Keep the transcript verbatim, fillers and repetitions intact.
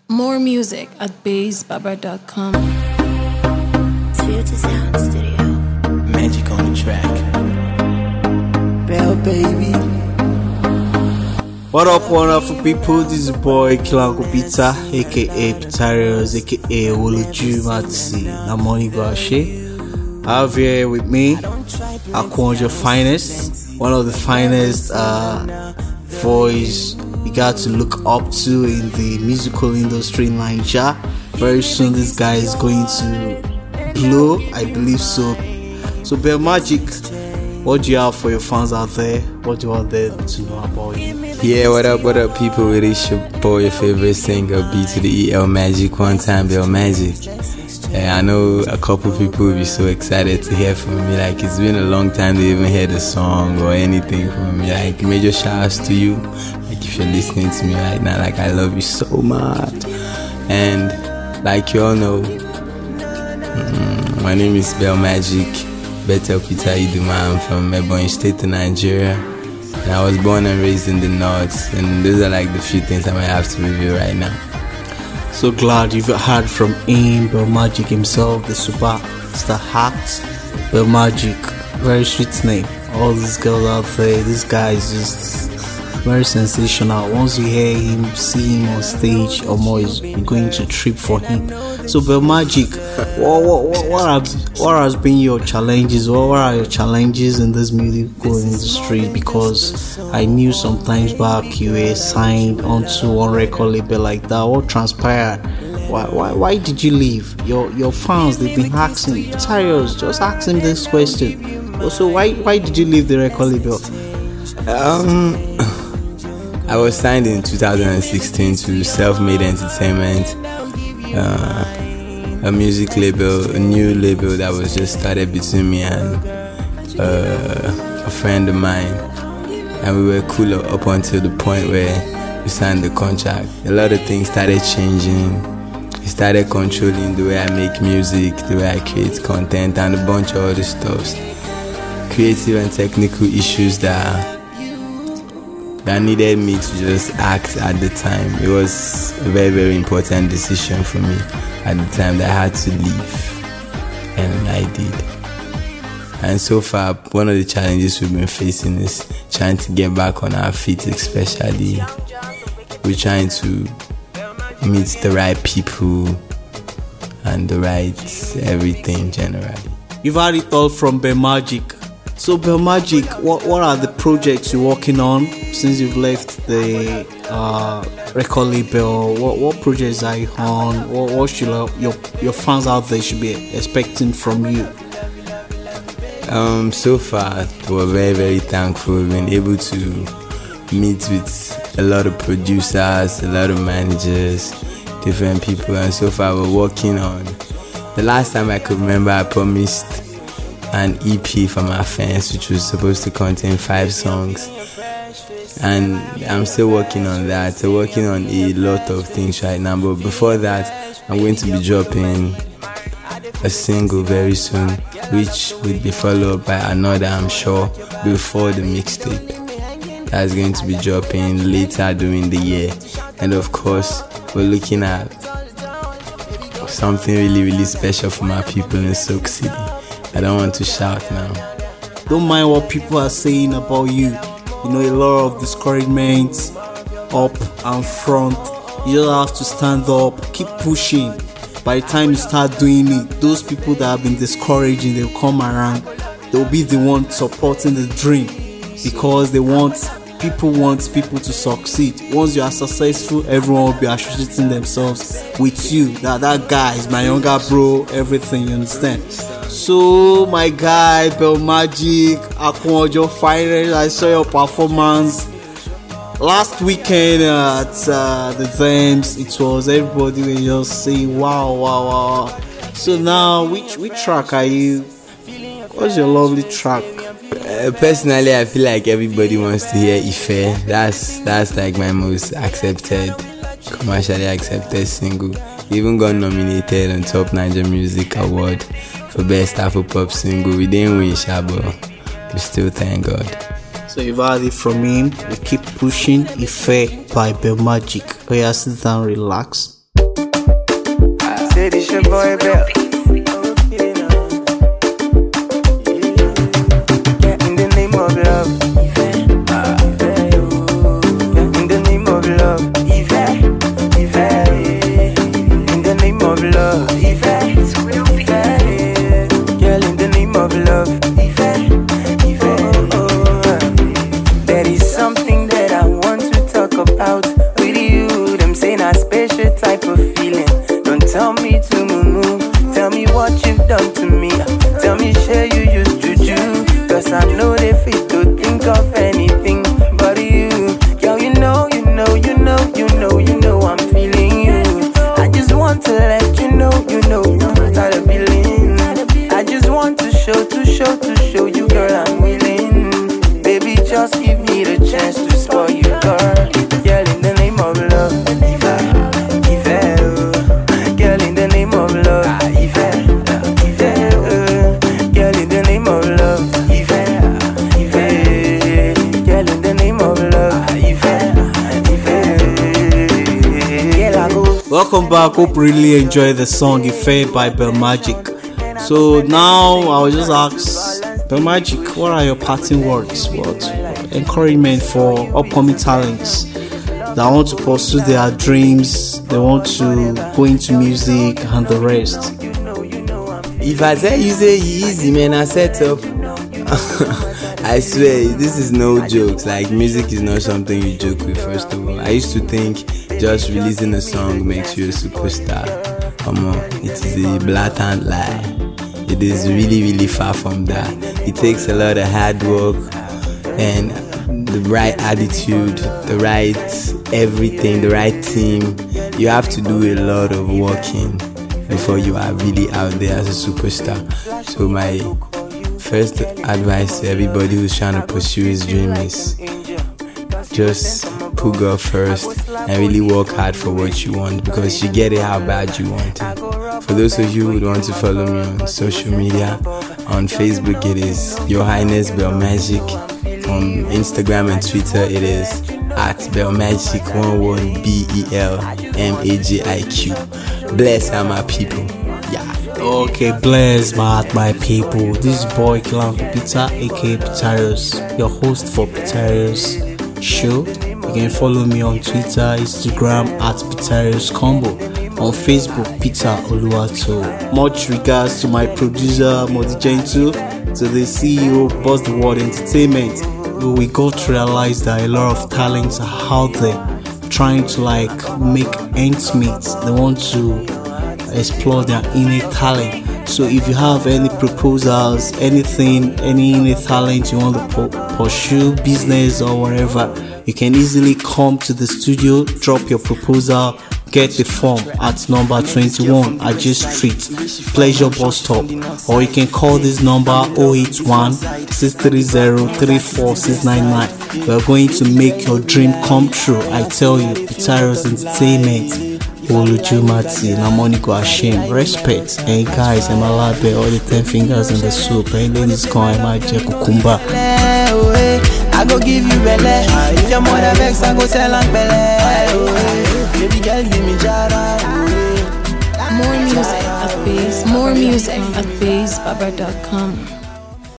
More music at bass baba dot com. Future Sound Studio. Magic on the track. Bell baby. What up, wonderful people? This is your boy Kilango Pizza, aka Pitarios, aka Woluju Matsi, Namoni Guashe. I have here with me Akwonjo Finest, one of the finest uh, voice you got to look up to in the musical industry in Nigeria. Very soon this guy is going to blow, I believe so. So Bell Magic, what do you have for your fans out there? What do you want them to know about you? Yeah, what up, what up, people? It is your boy, your favorite singer, B to the E L Magic, one time Bell Magic. Yeah, I know a couple people will be so excited to hear from me. Like, it's been a long time they even heard a song or anything from me. Like, major shouts to you. Like, if you're listening to me right now, like, I love you so much. And like you all know, mm, my name is Bell Magic, Bethel Peter Iduma. I'm from Ebonyi State in Nigeria. And I was born and raised in the north. And those are like the few things I might have to review right now. So glad you've heard from him, Bell Magic himself, the superstar act. Bell Magic, very sweet name. All these girls out there, this guy is just very sensational. Once you hear him, see him on stage, or more is going to trip for him. So Bell Magic, what what what, what, have, what has been your challenges? What, what are your challenges in this musical industry? Because I knew some times back you were signed onto one record label like that. What transpired? Why why why did you leave? Your your fans, they've been asking. Tarios, just ask him this question. Also, why why did you leave the record label? Um, I was signed in two thousand sixteen to Self-Made Entertainment, uh, a music label, a new label that was just started between me and uh, a friend of mine, and we were cool up until the point where we signed the contract. A lot of things started changing. It started controlling the way I make music, the way I create content, and a bunch of other stuff. Creative and technical issues that that needed me to just act at the time. It was a very, very important decision for me at the time that I had to leave, and I did. And so far, one of the challenges we've been facing is trying to get back on our feet, especially we're trying to meet the right people and the right everything generally. You've had it all from Bell Magic. So Bell Magic, what, what are the projects you're working on since you've left the uh, record label? What what projects are you on? What, what should your your fans out there should be expecting from you? Um, so far, we're very very thankful. We've been able to meet with a lot of producers, a lot of managers, different people, and so far we're working on. The last time I could remember, I promised an E P for my fans, which was supposed to contain five songs, and I'm still working on that. So working on a lot of things right now, but before that I'm going to be dropping a single very soon, which will be followed by another, I'm sure, before the mixtape that's going to be dropping later during the year. And of course we're looking at something really really special for my people in Soak City. I don't want to shout now. Don't mind what people are saying about you. You know, a lot of discouragement up and front. You just have to stand up, keep pushing. By the time you start doing it, those people that have been discouraging, they'll come around. They'll be the one supporting the dream, because they want people want people to succeed. Once you are successful, everyone will be associating themselves with you. That that guy is my younger bro, everything, you understand? So my guy, Bell Magic, Akwonjo Finest, I saw your performance last weekend at uh, the Thames. It was everybody will just say wow, wow, wow. So now, which which track are you? What's your lovely track? Uh, personally, I feel like everybody wants to hear Ife. That's that's like my most accepted, commercially accepted single. Even got nominated on Top Niger Music Award for Best Afro Pop Single. We didn't win, Shabo. We still thank God. So you've heard it from him. We keep pushing. Ife by Bell Magic. Oh yeah, sit down, relax. say this your boy Bell. Yeah, in the name of love. Ah, yeah, in the name of love. In the name of love. Girl, in the name of love. There is something that I want to talk about with you. Them saying a special type of feeling. Don't tell me to moo. Tell me what you've done to me. Tell me share you used to do. Cause I know they fit to think of anything but you. Girl, you know, you know, you know, you know, you know I'm feeling you. I just want to let you know, you know, I'm tired of feeling. I just want to show, to show, to show you, girl, I'm willing. Baby, just give me the chance to spoil you, girl. Girl, in the name of love. Girl, in the name of love. Girl, in the name of love. Girl, in the name of love. Welcome back. Hope you really enjoy the song Ife by Bell Magic. So now I will just ask Bell Magic, what are your parting words? What encouragement for upcoming talents that want to pursue their dreams, they want to go into music and the rest? If I tell you say easy, man, I set up. I swear, this is no jokes. Like, music is not something you joke with, first of all. I used to think just releasing a song makes you a superstar. Come on, it is a blatant lie. It is really, really far from that. It takes a lot of hard work and the right attitude, the right everything, the right team. You have to do a lot of working before you are really out there as a superstar. So my first advice to everybody who's trying to pursue his dream is just put God first and really work hard for what you want, because you get it how bad you want it. For those of you who would want to follow me on social media, on Facebook it is Your Highness Bell Magic. On Instagram and Twitter it is at Bell Magic one one B E L M A G I Q. Bless all my people. Yeah. Okay, bless my my people. This is boy Clown Peter, aka Pitarius, your host for Pitarius Show. You can follow me on Twitter, Instagram at Pitarius Combo, on Facebook Peter Oluwato. Much regards to my producer Modi Gentle, to the C E O Boss the World Entertainment. We got to realize that a lot of talents are out there trying to like make ends meet. They want to explore their innate talent. So if you have any proposals, anything, any innate talent you want to pu- pursue, business or whatever, you can easily come to the studio, drop your proposal, get the form at number twenty-one Ajay Street, Pleasure Bus Stop, or you can call this number zero eight one, six three zero, three four six nine nine. We are going to make your dream come true. I tell you, Pitarius Entertainment, Olujumati, Namoniko Hashem, respect. Hey guys, I'm Alabe, all the ten fingers in the soup. Hey ladies, come, I'm Kukumba. I go give you belly. If your mother vex, I go tell her belly. Baby girl, give me jara. More music at base, more music at base baba dot com.